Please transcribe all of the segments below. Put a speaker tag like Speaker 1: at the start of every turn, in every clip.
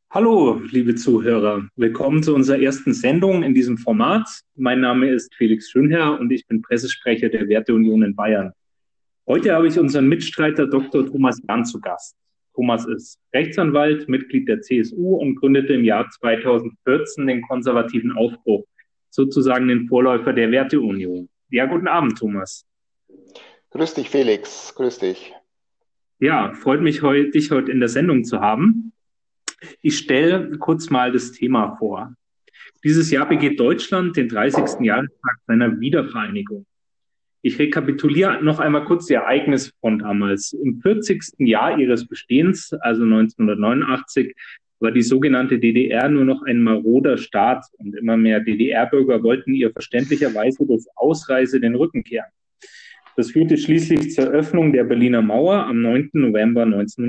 Speaker 1: Hallo, liebe Zuhörer. Willkommen zu unserer ersten Sendung in diesem Format. Mein Name ist Felix Schönherr und ich bin Pressesprecher der Werteunion in Bayern. Heute habe ich unseren Mitstreiter Dr. Thomas Jahn zu Gast. Thomas ist Rechtsanwalt, Mitglied der CSU und gründete im Jahr 2014 den konservativen Aufbruch, sozusagen den Vorläufer der Werteunion. Ja, guten Abend, Thomas.
Speaker 2: Grüß dich, Felix. Grüß dich.
Speaker 1: Ja, freut mich, dich heute in der Sendung zu haben. Ich stelle kurz mal das Thema vor. Dieses Jahr begeht Deutschland den 30. Jahrestag seiner Wiedervereinigung. Ich rekapituliere noch einmal kurz die Ereignisse von damals. Im 40. Jahr ihres Bestehens, also 1989, war die sogenannte DDR nur noch ein maroder Staat und immer mehr DDR-Bürger wollten ihr verständlicherweise durch Ausreise den Rücken kehren. Das führte schließlich zur Öffnung der Berliner Mauer am 9. November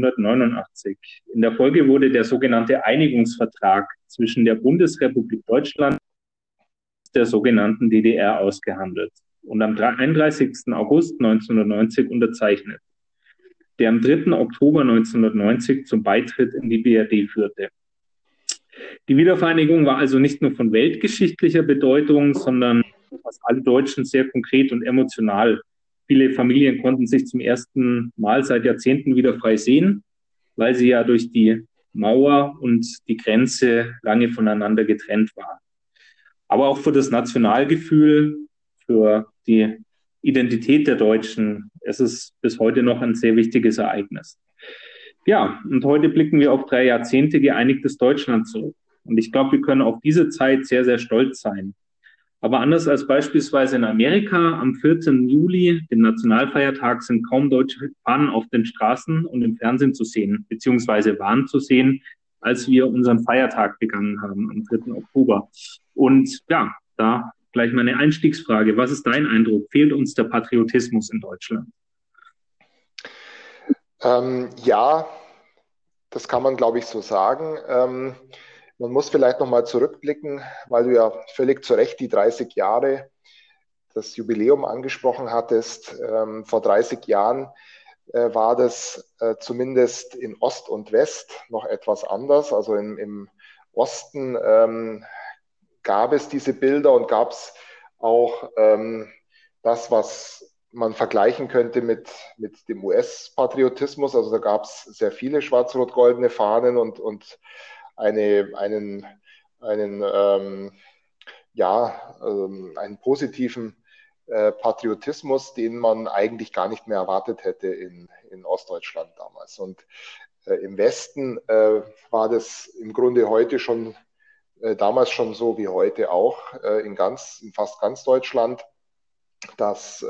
Speaker 1: 1989. In der Folge wurde der sogenannte Einigungsvertrag zwischen der Bundesrepublik Deutschland und der sogenannten DDR ausgehandelt und am 31. August 1990 unterzeichnet, der am 3. Oktober 1990 zum Beitritt in die BRD führte. Die Wiedervereinigung war also nicht nur von weltgeschichtlicher Bedeutung, sondern für fast alle Deutschen sehr konkret und emotional. Viele Familien konnten sich zum ersten Mal seit Jahrzehnten wieder frei sehen, weil sie ja durch die Mauer und die Grenze lange voneinander getrennt waren. Aber auch für das Nationalgefühl, für die Identität der Deutschen, es ist bis heute noch ein sehr wichtiges Ereignis. Ja, und heute blicken wir auf 3 Jahrzehnte geeinigtes Deutschland zurück. Und ich glaube, wir können auf diese Zeit sehr, sehr stolz sein. Aber anders als beispielsweise in Amerika am 14. Juli, dem Nationalfeiertag, sind kaum deutsche Fahnen auf den Straßen und im Fernsehen zu sehen, beziehungsweise waren zu sehen, als wir unseren Feiertag begangen haben am 3. Oktober. Und ja, da gleich meine Einstiegsfrage. Was ist dein Eindruck? Fehlt uns der Patriotismus in Deutschland?
Speaker 2: Ja, das kann man, glaube ich, so sagen. Man muss vielleicht nochmal zurückblicken, weil du ja völlig zu Recht die 30 Jahre, das Jubiläum angesprochen hattest. Vor 30 Jahren war das zumindest in Ost und West noch etwas anders. Also im Osten gab es diese Bilder und gab es auch das, was man vergleichen könnte mit dem US-Patriotismus. Also da gab es sehr viele schwarz-rot-goldene Fahnen und einen einen positiven Patriotismus, den man eigentlich gar nicht mehr erwartet hätte in Ostdeutschland damals. Und im Westen war das im Grunde heute schon, damals schon so wie heute auch, in fast ganz Deutschland, dass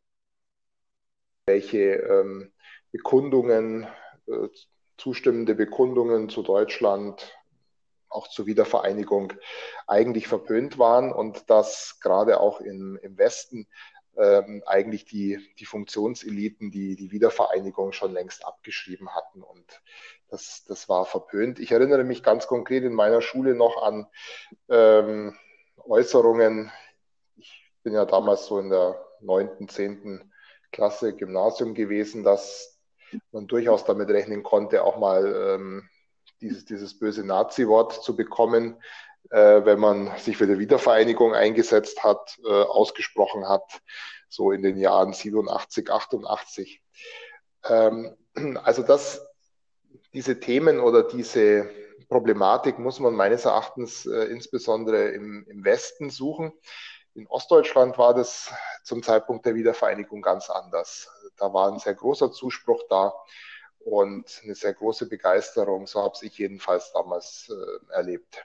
Speaker 2: Bekundungen, zustimmende Bekundungen zu Deutschland, auch zur Wiedervereinigung, eigentlich verpönt waren und dass gerade auch im Westen eigentlich die Funktionseliten die Wiedervereinigung schon längst abgeschrieben hatten und das war verpönt. Ich erinnere mich ganz konkret in meiner Schule noch an Äußerungen. Ich bin ja damals so in der 9., 10. Klasse Gymnasium gewesen, dass man durchaus damit rechnen konnte, auch mal dieses böse Nazi-Wort zu bekommen, wenn man sich für die Wiedervereinigung eingesetzt hat, ausgesprochen hat, so in den Jahren 87, 88. Also diese Themen oder diese Problematik muss man meines Erachtens insbesondere im Westen suchen. In Ostdeutschland war das zum Zeitpunkt der Wiedervereinigung ganz anders. Da war ein sehr großer Zuspruch da und eine sehr große Begeisterung. So habe ich jedenfalls damals erlebt.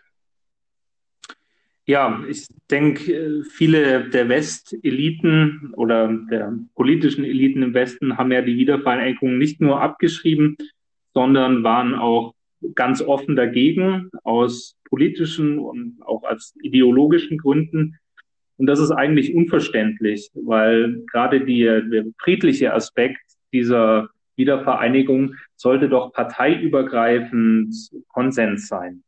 Speaker 1: Ja, ich denke, viele der Westeliten oder der politischen Eliten im Westen haben ja die Wiedervereinigung nicht nur abgeschrieben, sondern waren auch ganz offen dagegen aus politischen und auch aus ideologischen Gründen. Und das ist eigentlich unverständlich, weil gerade der friedliche Aspekt dieser Wiedervereinigung sollte doch parteiübergreifend Konsens sein.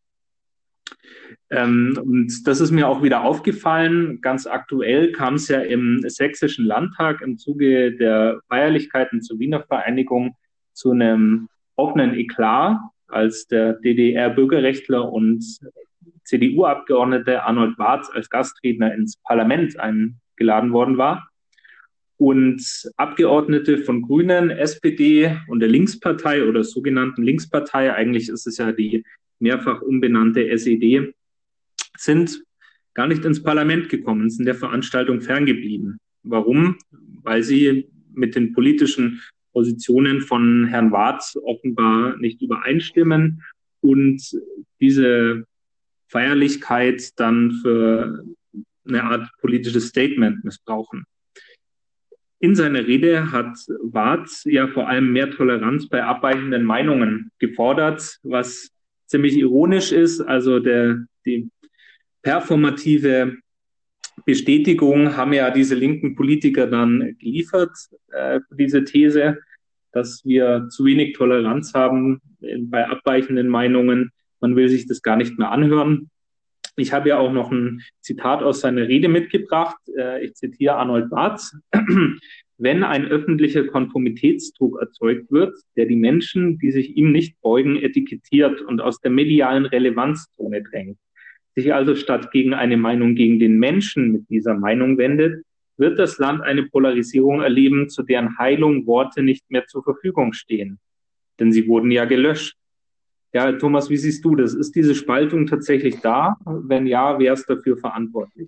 Speaker 1: Und das ist mir auch wieder aufgefallen. Ganz aktuell kam es ja im Sächsischen Landtag im Zuge der Feierlichkeiten zur Wiener Vereinigung zu einem offenen Eklat als der DDR-Bürgerrechtler und CDU-Abgeordnete Arnold Barth als Gastredner ins Parlament eingeladen worden war. Und Abgeordnete von Grünen, SPD und der Linkspartei oder sogenannten Linkspartei, eigentlich ist es ja die mehrfach umbenannte SED, sind gar nicht ins Parlament gekommen, sind der Veranstaltung ferngeblieben. Warum? Weil sie mit den politischen Positionen von Herrn Warth offenbar nicht übereinstimmen und diese Feierlichkeit dann für eine Art politisches Statement missbrauchen. In seiner Rede hat Warth ja vor allem mehr Toleranz bei abweichenden Meinungen gefordert, was ziemlich ironisch ist. Also die performative Bestätigung haben ja diese linken Politiker dann geliefert, für diese These, dass wir zu wenig Toleranz haben bei abweichenden Meinungen. Man will sich das gar nicht mehr anhören. Ich habe ja auch noch ein Zitat aus seiner Rede mitgebracht. Ich zitiere Arnold Barth. Wenn ein öffentlicher Konformitätsdruck erzeugt wird, der die Menschen, die sich ihm nicht beugen, etikettiert und aus der medialen Relevanzzone drängt, sich also statt gegen eine Meinung gegen den Menschen mit dieser Meinung wendet, wird das Land eine Polarisierung erleben, zu deren Heilung Worte nicht mehr zur Verfügung stehen. Denn sie wurden ja gelöscht. Ja, Thomas, wie siehst du das? Ist diese Spaltung tatsächlich da? Wenn ja, wer ist dafür verantwortlich?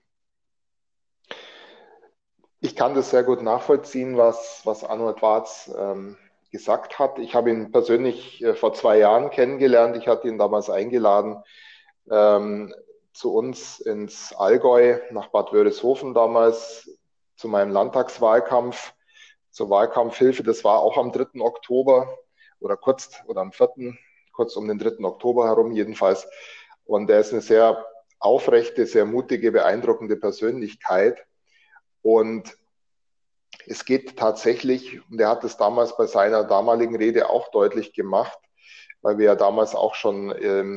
Speaker 2: Ich kann das sehr gut nachvollziehen, was Arnold Barth gesagt hat. Ich habe ihn persönlich vor 2 Jahren kennengelernt. Ich hatte ihn damals eingeladen zu uns ins Allgäu, nach Bad Wörishofen damals, zu meinem Landtagswahlkampf, zur Wahlkampfhilfe. Das war auch am 3. Oktober oder am 4., kurz um den 3. Oktober herum jedenfalls. Und er ist eine sehr aufrechte, sehr mutige, beeindruckende Persönlichkeit. Und es geht tatsächlich, und er hat es damals bei seiner damaligen Rede auch deutlich gemacht, weil wir ja damals auch schon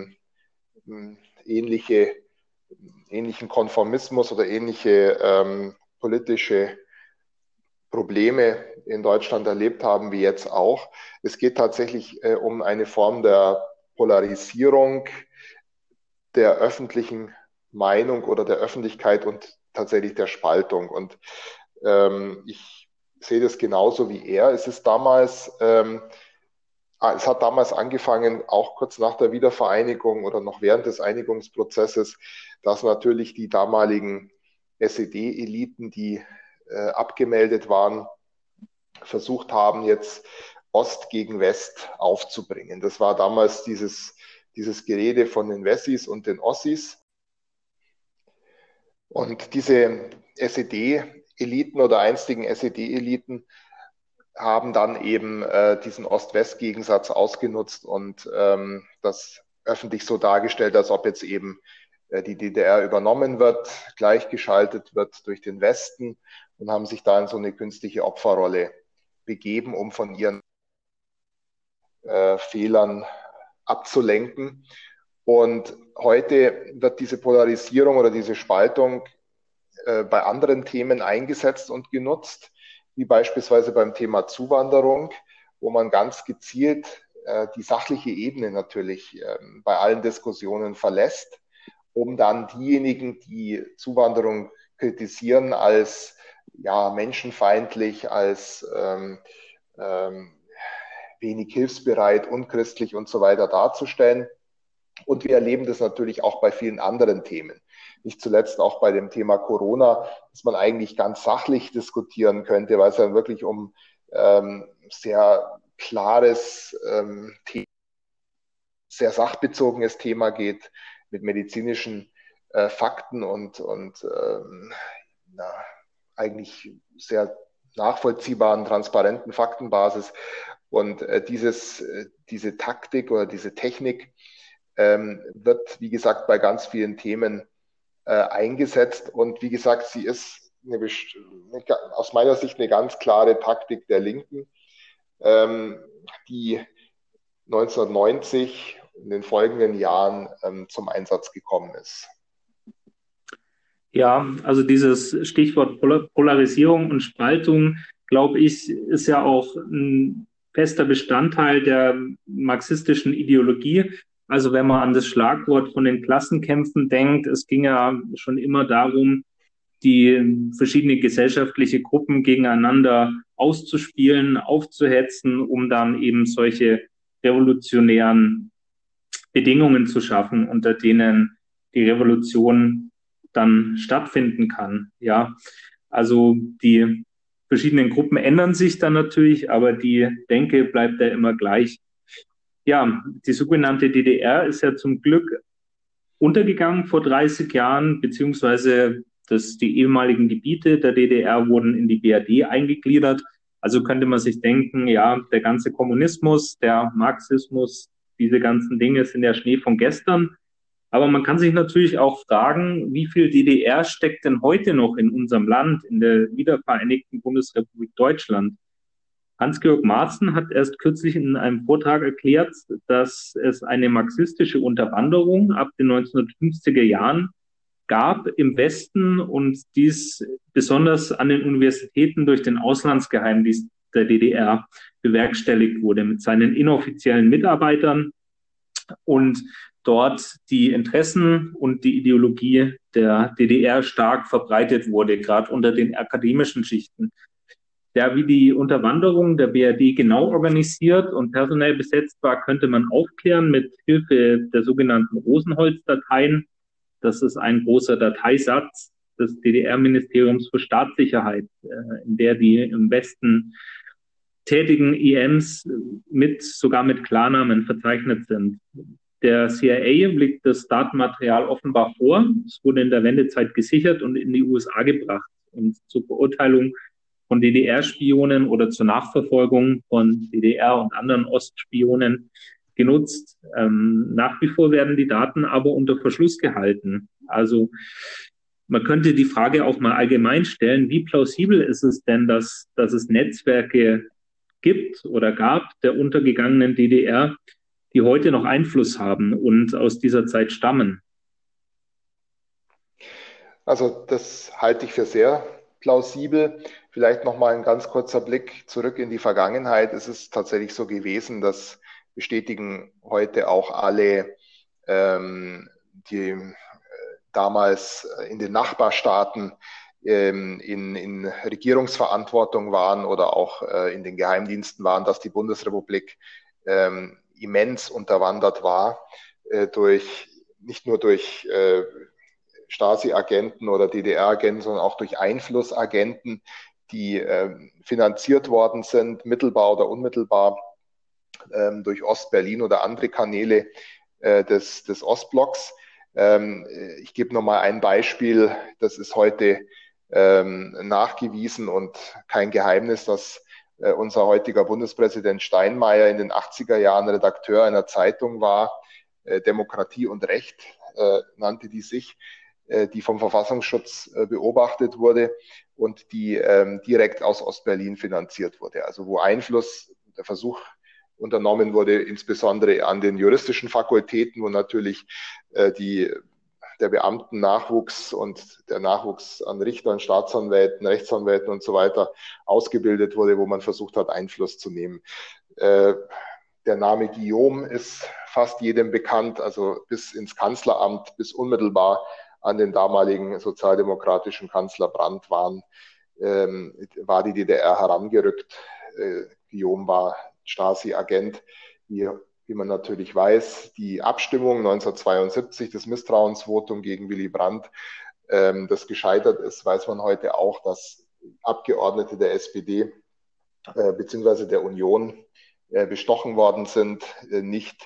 Speaker 2: ähnlichen Konformismus oder ähnliche politische Probleme in Deutschland erlebt haben wie jetzt auch. Es geht tatsächlich um eine Form der Polarisierung der öffentlichen Meinung oder der Öffentlichkeit und tatsächlich der Spaltung. Und ich sehe das genauso wie er. Es hat damals angefangen, auch kurz nach der Wiedervereinigung oder noch während des Einigungsprozesses, dass natürlich die damaligen SED-Eliten, die abgemeldet waren, versucht haben, jetzt Ost gegen West aufzubringen. Das war damals dieses Gerede von den Wessis und den Ossis. Und diese SED-Eliten oder einstigen SED-Eliten haben dann eben diesen Ost-West-Gegensatz ausgenutzt und das öffentlich so dargestellt, als ob jetzt eben die DDR übernommen wird, gleichgeschaltet wird durch den Westen und haben sich da in so eine künstliche Opferrolle begeben, um von ihren Fehlern abzulenken. Und heute wird diese Polarisierung oder diese Spaltung bei anderen Themen eingesetzt und genutzt, wie beispielsweise beim Thema Zuwanderung, wo man ganz gezielt die sachliche Ebene natürlich bei allen Diskussionen verlässt, um dann diejenigen, die Zuwanderung kritisieren, als menschenfeindlich, als wenig hilfsbereit, unchristlich und so weiter darzustellen. Und wir erleben das natürlich auch bei vielen anderen Themen. Nicht zuletzt auch bei dem Thema Corona, dass man eigentlich ganz sachlich diskutieren könnte, weil es ja wirklich um sehr klares, sehr sachbezogenes Thema geht, mit medizinischen Fakten und eigentlich sehr nachvollziehbaren, transparenten Faktenbasis. Und diese Taktik oder diese Technik wird, wie gesagt, bei ganz vielen Themen eingesetzt. Und wie gesagt, sie ist aus meiner Sicht eine ganz klare Taktik der Linken, die 1990 in den folgenden Jahren zum Einsatz gekommen ist.
Speaker 1: Ja, also dieses Stichwort Polarisierung und Spaltung, glaube ich, ist ja auch ein fester Bestandteil der marxistischen Ideologie. Also wenn man an das Schlagwort von den Klassenkämpfen denkt, es ging ja schon immer darum, die verschiedenen gesellschaftliche Gruppen gegeneinander auszuspielen, aufzuhetzen, um dann eben solche revolutionären Bedingungen zu schaffen, unter denen die Revolution dann stattfinden kann. Ja, also die verschiedenen Gruppen ändern sich dann natürlich, aber die Denke bleibt ja immer gleich. Ja, die sogenannte DDR ist ja zum Glück untergegangen vor 30 Jahren, beziehungsweise die ehemaligen Gebiete der DDR wurden in die BRD eingegliedert. Also könnte man sich denken, ja, der ganze Kommunismus, der Marxismus, diese ganzen Dinge sind ja Schnee von gestern. Aber man kann sich natürlich auch fragen, wie viel DDR steckt denn heute noch in unserem Land, in der wiedervereinigten Bundesrepublik Deutschland? Hans-Georg Maaßen hat erst kürzlich in einem Vortrag erklärt, dass es eine marxistische Unterwanderung ab den 1950er Jahren gab im Westen und dies besonders an den Universitäten durch den Auslandsgeheimdienst der DDR bewerkstelligt wurde mit seinen inoffiziellen Mitarbeitern und dort die Interessen und die Ideologie der DDR stark verbreitet wurde, gerade unter den akademischen Schichten. Ja, wie die Unterwanderung der BRD genau organisiert und personell besetzt war, könnte man aufklären mit Hilfe der sogenannten Rosenholz-Dateien. Das ist ein großer Dateisatz des DDR-Ministeriums für Staatssicherheit, in der die im Westen tätigen IMs sogar mit Klarnamen verzeichnet sind. Der CIA legt das Datenmaterial offenbar vor. Es wurde in der Wendezeit gesichert und in die USA gebracht und zur Beurteilung von DDR-Spionen oder zur Nachverfolgung von DDR und anderen Ostspionen genutzt. Nach wie vor werden die Daten aber unter Verschluss gehalten. Also man könnte die Frage auch mal allgemein stellen, wie plausibel ist es denn, dass es Netzwerke gibt oder gab der untergegangenen DDR, die heute noch Einfluss haben und aus dieser Zeit stammen?
Speaker 2: Also das halte ich für sehr plausibel. Vielleicht noch mal ein ganz kurzer Blick zurück in die Vergangenheit. Es ist tatsächlich so gewesen, das bestätigen heute auch alle, die damals in den Nachbarstaaten in Regierungsverantwortung waren oder auch in den Geheimdiensten waren, dass die Bundesrepublik immens unterwandert war nicht nur durch Stasi-Agenten oder DDR-Agenten, sondern auch durch Einflussagenten, die finanziert worden sind, mittelbar oder unmittelbar durch Ostberlin oder andere Kanäle des Ostblocks. Ich gebe nochmal ein Beispiel, das ist heute nachgewiesen und kein Geheimnis, dass unser heutiger Bundespräsident Steinmeier in den 80er Jahren Redakteur einer Zeitung war, Demokratie und Recht nannte die sich, die vom Verfassungsschutz beobachtet wurde und die direkt aus Ostberlin finanziert wurde. Also wo Einfluss, der Versuch unternommen wurde, insbesondere an den juristischen Fakultäten, wo natürlich der Beamtennachwuchs und der Nachwuchs an Richtern, Staatsanwälten, Rechtsanwälten und so weiter ausgebildet wurde, wo man versucht hat, Einfluss zu nehmen. Der Name Guillaume ist fast jedem bekannt, also bis ins Kanzleramt, bis unmittelbar an den damaligen sozialdemokratischen Kanzler Brandt war die DDR herangerückt. Guillaume war Stasi-Agent, wie man natürlich weiß. Die Abstimmung 1972, das Misstrauensvotum gegen Willy Brandt, das gescheitert ist, weiß man heute auch, dass Abgeordnete der SPD beziehungsweise der Union bestochen worden sind, nicht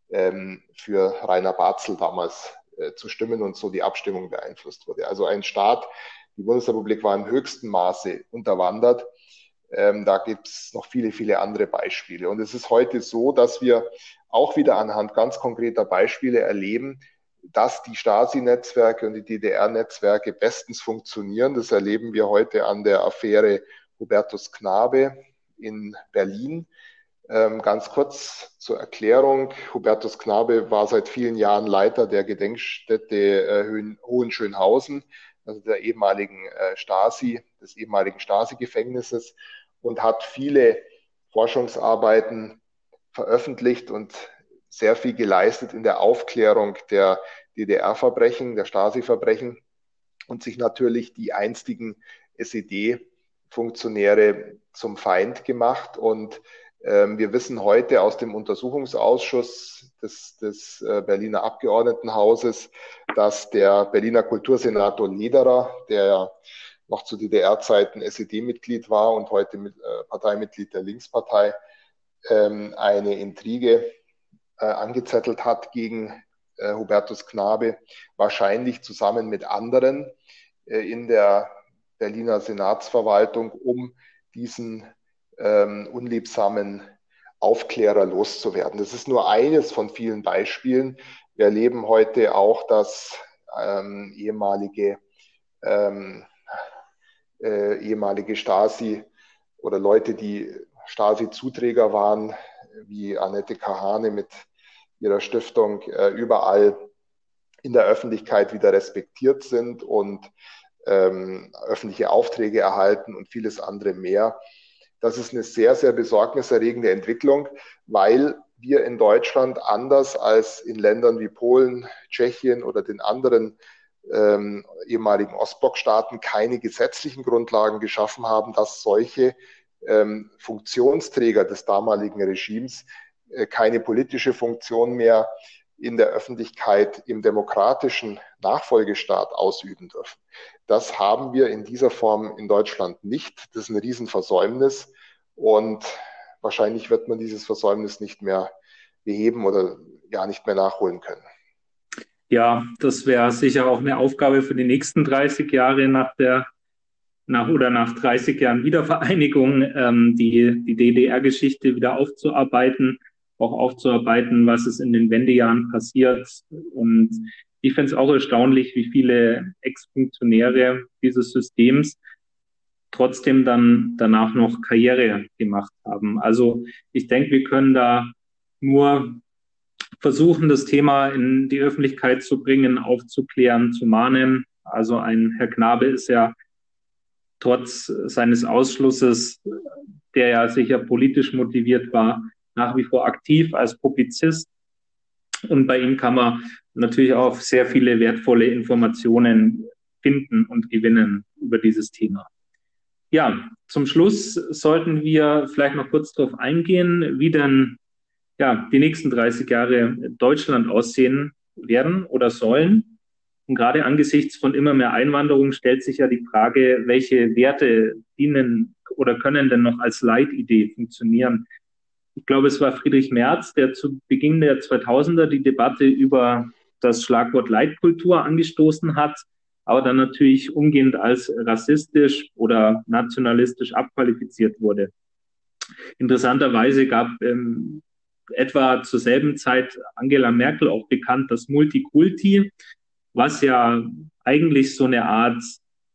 Speaker 2: für Rainer Barzel damals zu stimmen und so die Abstimmung beeinflusst wurde. Also ein Staat, die Bundesrepublik war im höchsten Maße unterwandert. Da gibt es noch viele, viele andere Beispiele. Und es ist heute so, dass wir auch wieder anhand ganz konkreter Beispiele erleben, dass die Stasi-Netzwerke und die DDR-Netzwerke bestens funktionieren. Das erleben wir heute an der Affäre Hubertus Knabe in Berlin. Ganz kurz zur Erklärung. Hubertus Knabe war seit vielen Jahren Leiter der Gedenkstätte Hohenschönhausen, also der ehemaligen des ehemaligen Stasi-Gefängnisses, und hat viele Forschungsarbeiten veröffentlicht und sehr viel geleistet in der Aufklärung der DDR-Verbrechen, der Stasi-Verbrechen und sich natürlich die einstigen SED-Funktionäre zum Feind gemacht. Und wir wissen heute aus dem Untersuchungsausschuss des Berliner Abgeordnetenhauses, dass der Berliner Kultursenator Lederer, der noch zu DDR-Zeiten SED-Mitglied war und heute Parteimitglied der Linkspartei, eine Intrige angezettelt hat gegen Hubertus Knabe, wahrscheinlich zusammen mit anderen in der Berliner Senatsverwaltung, um diesen unliebsamen Aufklärer loszuwerden. Das ist nur eines von vielen Beispielen. Wir erleben heute auch, dass ehemalige Stasi oder Leute, die Stasi-Zuträger waren, wie Annette Kahane mit ihrer Stiftung, überall in der Öffentlichkeit wieder respektiert sind und öffentliche Aufträge erhalten und vieles andere mehr. Das ist eine sehr, sehr besorgniserregende Entwicklung, weil wir in Deutschland anders als in Ländern wie Polen, Tschechien oder den anderen ehemaligen Ostblockstaaten keine gesetzlichen Grundlagen geschaffen haben, dass solche Funktionsträger des damaligen Regimes keine politische Funktion mehr in der Öffentlichkeit im demokratischen Nachfolgestaat ausüben dürfen. Das haben wir in dieser Form in Deutschland nicht. Das ist ein Riesenversäumnis und wahrscheinlich wird man dieses Versäumnis nicht mehr beheben oder ja nicht mehr nachholen können.
Speaker 1: Ja, das wäre sicher auch eine Aufgabe für die nächsten 30 Jahre nach 30 Jahren Wiedervereinigung, die DDR-Geschichte wieder aufzuarbeiten, auch aufzuarbeiten, was ist in den Wendejahren passiert. Und ich finde es auch erstaunlich, wie viele Ex-Funktionäre dieses Systems trotzdem dann danach noch Karriere gemacht haben. Also ich denke, wir können da nur versuchen, das Thema in die Öffentlichkeit zu bringen, aufzuklären, zu mahnen. Also ein Herr Knabe ist ja trotz seines Ausschlusses, der ja sicher politisch motiviert war, nach wie vor aktiv als Publizist. Und bei ihm kann man natürlich auch sehr viele wertvolle Informationen finden und gewinnen über dieses Thema. Ja, zum Schluss sollten wir vielleicht noch kurz darauf eingehen, wie denn die nächsten 30 Jahre Deutschland aussehen werden oder sollen. Und gerade angesichts von immer mehr Einwanderung stellt sich ja die Frage, welche Werte dienen oder können denn noch als Leitidee funktionieren. Ich glaube, es war Friedrich Merz, der zu Beginn der 2000er die Debatte über das Schlagwort Leitkultur angestoßen hat, aber dann natürlich umgehend als rassistisch oder nationalistisch abqualifiziert wurde. Interessanterweise gab etwa zur selben Zeit Angela Merkel auch bekannt das Multikulti, was ja eigentlich so eine Art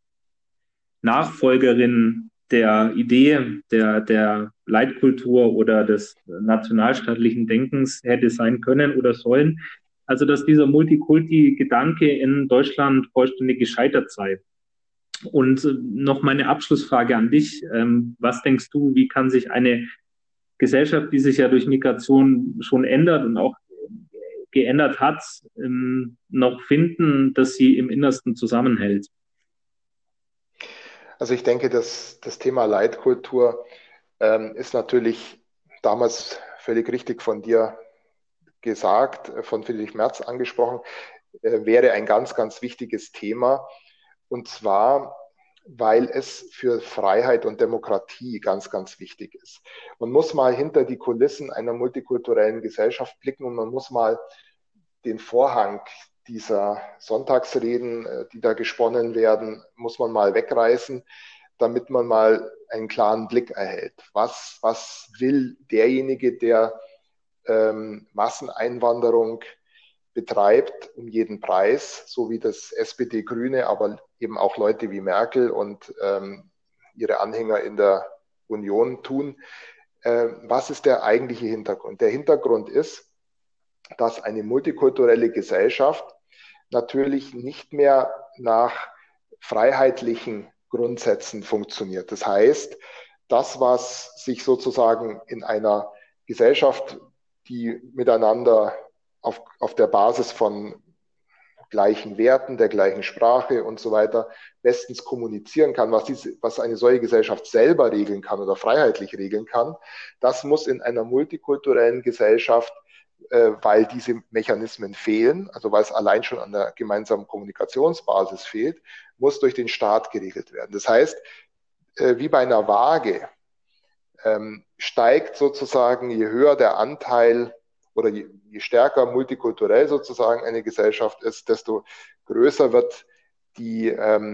Speaker 1: Nachfolgerin der Idee der Leitkultur oder des nationalstaatlichen Denkens hätte sein können oder sollen. Also dass dieser Multikulti-Gedanke in Deutschland vollständig gescheitert sei. Und noch meine Abschlussfrage an dich. Was denkst du, wie kann sich eine Gesellschaft, die sich ja durch Migration schon ändert und auch geändert hat, noch finden, dass sie im Innersten zusammenhält?
Speaker 2: Also ich denke, dass das Thema Leitkultur ist natürlich damals völlig richtig von dir gesagt, von Friedrich Merz angesprochen, wäre ein ganz, ganz wichtiges Thema. Und zwar, weil es für Freiheit und Demokratie ganz, ganz wichtig ist. Man muss mal hinter die Kulissen einer multikulturellen Gesellschaft blicken und man muss mal den Vorhang dieser Sonntagsreden, die da gesponnen werden, muss man mal wegreißen, damit man mal einen klaren Blick erhält. Was will derjenige, der Masseneinwanderung betreibt um jeden Preis, so wie das SPD-Grüne, aber eben auch Leute wie Merkel und ihre Anhänger in der Union tun. Was ist der eigentliche Hintergrund? Der Hintergrund ist, dass eine multikulturelle Gesellschaft natürlich nicht mehr nach freiheitlichen Grundsätzen funktioniert. Das heißt, das, was sich sozusagen in einer Gesellschaft, die miteinander auf der Basis von gleichen Werten, der gleichen Sprache und so weiter bestens kommunizieren kann, was eine solche Gesellschaft selber regeln kann oder freiheitlich regeln kann, das muss in einer multikulturellen Gesellschaft, weil diese Mechanismen fehlen, also weil es allein schon an der gemeinsamen Kommunikationsbasis fehlt, muss durch den Staat geregelt werden. Das heißt, wie bei einer Waage steigt sozusagen, je höher der Anteil oder je stärker multikulturell sozusagen eine Gesellschaft ist, desto größer wird die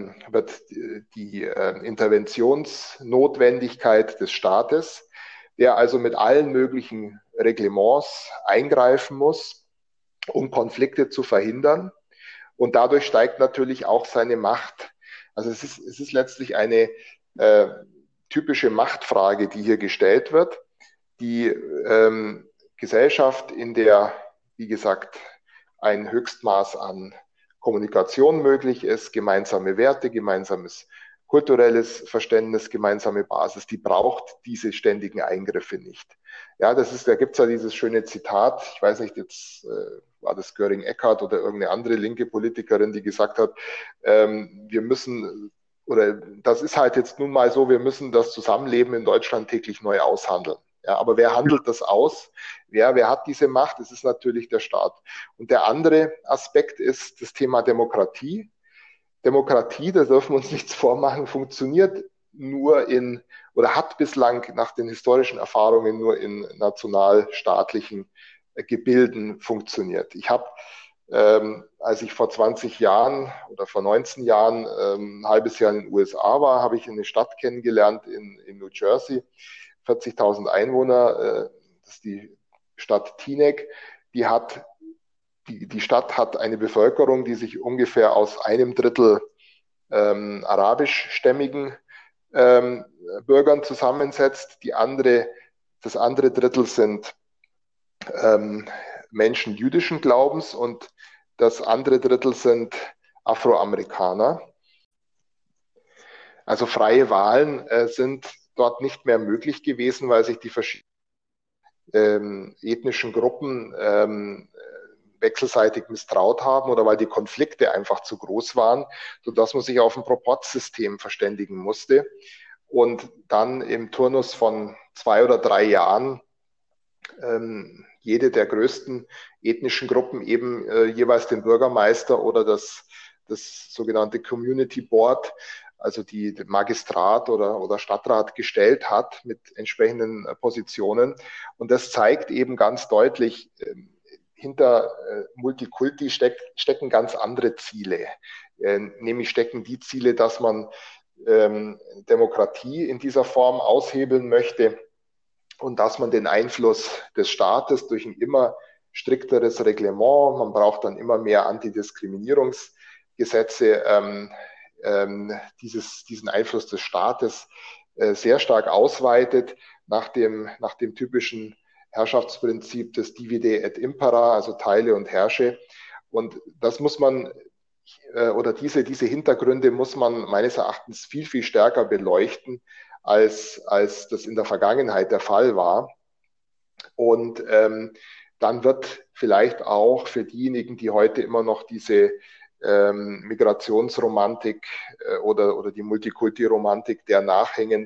Speaker 2: Interventionsnotwendigkeit des Staates, der also mit allen möglichen Reglements eingreifen muss, um Konflikte zu verhindern. Und dadurch steigt natürlich auch seine Macht. Also es ist letztlich eine typische Machtfrage, die hier gestellt wird. Die Gesellschaft, in der, wie gesagt, ein Höchstmaß an Kommunikation möglich ist, gemeinsame Werte, gemeinsames kulturelles Verständnis, gemeinsame Basis, die braucht diese ständigen Eingriffe nicht. Ja, da gibt es ja dieses schöne Zitat, ich weiß nicht, jetzt war das Göring-Eckardt oder irgendeine andere linke Politikerin, die gesagt hat, wir müssen, oder das ist halt jetzt nun mal so, wir müssen das Zusammenleben in Deutschland täglich neu aushandeln. Ja, aber wer handelt das aus? Wer hat diese Macht? Es ist natürlich der Staat. Und der andere Aspekt ist das Thema Demokratie. Demokratie, da dürfen wir uns nichts vormachen, funktioniert nur oder hat bislang nach den historischen Erfahrungen nur in nationalstaatlichen Gebilden funktioniert. Ich habe, als ich vor 20 Jahren oder vor 19 Jahren ein halbes Jahr in den USA war, habe ich eine Stadt kennengelernt in New Jersey, 40.000 Einwohner, das ist die Stadt Teaneck, die Stadt hat eine Bevölkerung, die sich ungefähr aus 1/3 arabischstämmigen Bürgern zusammensetzt. Das andere Drittel sind Menschen jüdischen Glaubens und das andere Drittel sind Afroamerikaner. Also freie Wahlen sind dort nicht mehr möglich gewesen, weil sich die verschiedenen ethnischen Gruppen wechselseitig misstraut haben oder weil die Konflikte einfach zu groß waren, sodass man sich auf ein Proporzsystem verständigen musste und dann im Turnus von 2 oder 3 Jahren jede der größten ethnischen Gruppen eben jeweils den Bürgermeister oder das sogenannte Community Board, also die Magistrat oder Stadtrat gestellt hat mit entsprechenden Positionen. Und das zeigt eben ganz deutlich, hinter Multikulti stecken ganz andere Ziele. Nämlich stecken die Ziele, dass man Demokratie in dieser Form aushebeln möchte und dass man den Einfluss des Staates durch ein immer strikteres Reglement, man braucht dann immer mehr Antidiskriminierungsgesetze, diesen Einfluss des Staates sehr stark ausweitet nach dem typischen Herrschaftsprinzip des Divide et Impera, also teile und herrsche. Und das muss man, oder diese Hintergründe muss man meines Erachtens viel, viel stärker beleuchten, als das in der Vergangenheit der Fall war. Und dann wird vielleicht auch für diejenigen, die heute immer noch diese Migrationsromantik oder die Multikulti-Romantik der nachhängen,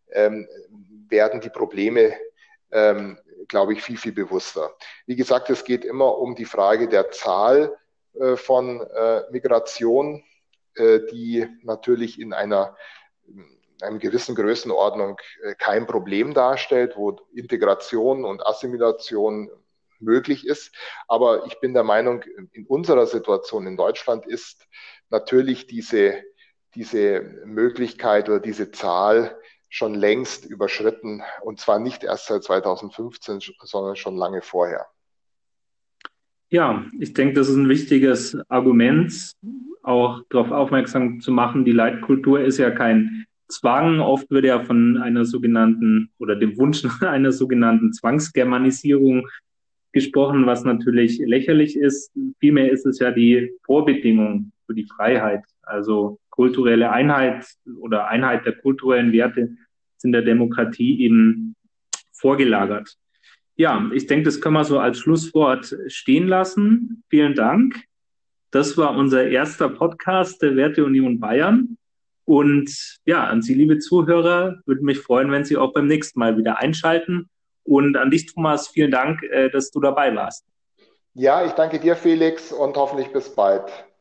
Speaker 2: werden die Probleme, glaube ich, viel, viel bewusster. Wie gesagt, es geht immer um die Frage der Zahl von Migration, die natürlich in einer gewissen Größenordnung kein Problem darstellt, wo Integration und Assimilation möglich ist. Aber ich bin der Meinung, in unserer Situation in Deutschland ist natürlich diese Möglichkeit oder diese Zahl schon längst überschritten, und zwar nicht erst seit 2015, sondern schon lange vorher.
Speaker 1: Ja, ich denke, das ist ein wichtiges Argument, auch darauf aufmerksam zu machen, die Leitkultur ist ja kein Zwang. Oft wird ja von einer sogenannten oder dem Wunsch nach einer sogenannten Zwangsgermanisierung gesprochen, was natürlich lächerlich ist. Vielmehr ist es ja die Vorbedingung für die Freiheit, also kulturelle Einheit oder Einheit der kulturellen Werte ist in der Demokratie eben vorgelagert. Ja, ich denke, das können wir so als Schlusswort stehen lassen. Vielen Dank. Das war unser erster Podcast der Werteunion Bayern. Und ja, an Sie, liebe Zuhörer, würde mich freuen, wenn Sie auch beim nächsten Mal wieder einschalten. Und an dich, Thomas, vielen Dank, dass du dabei warst.
Speaker 2: Ja, ich danke dir, Felix, und hoffentlich bis bald.